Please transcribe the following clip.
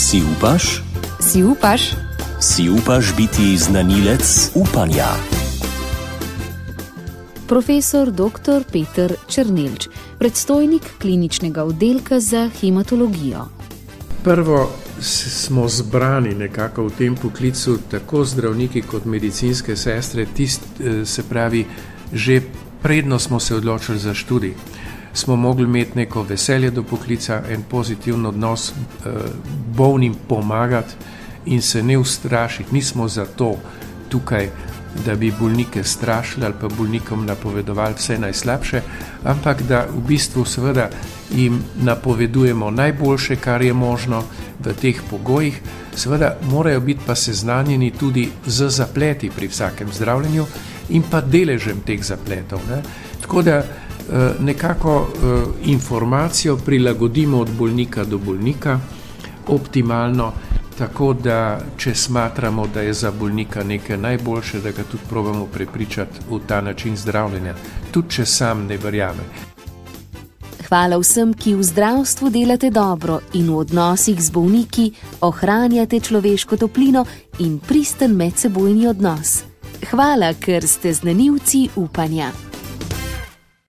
Si upaš? Si upaš? Si upaš biti znanilec upanja? Profesor dr. Peter Černelč, predstojnik kliničnega oddelka za hematologijo. Prvo smo zbrani nekako v tem poklicu, tako zdravniki kot medicinske sestre, se pravi, že predno smo se odločili za študij. Smo mogli imeti neko veselje do poklica, en pozitiven odnos, bolnim pomagati in se ne ustrašiti. Nismo zato tukaj, da bi bolnike strašili ali pa bolnikom napovedovali vse najslabše, ampak da v bistvu seveda jim napovedujemo najboljše, kar je možno v teh pogojih. Seveda morajo biti pa seznanjeni tudi z zapleti pri vsakem zdravljenju in pa deležem teh zapletov, ne? Tako da nekako informacijo prilagodimo od bolnika do bolnika optimalno, tako da če smatramo, da je za bolnika nekaj najboljše, da ga tudi probamo prepričati v ta način zdravljenja, tudi če sam ne verjame. Hvala vsem, ki v zdravstvu delate dobro in v odnosih z bolniki ohranjate človeško toplino in pristen medsebojni odnos. Hvala, ker ste znanilci upanja.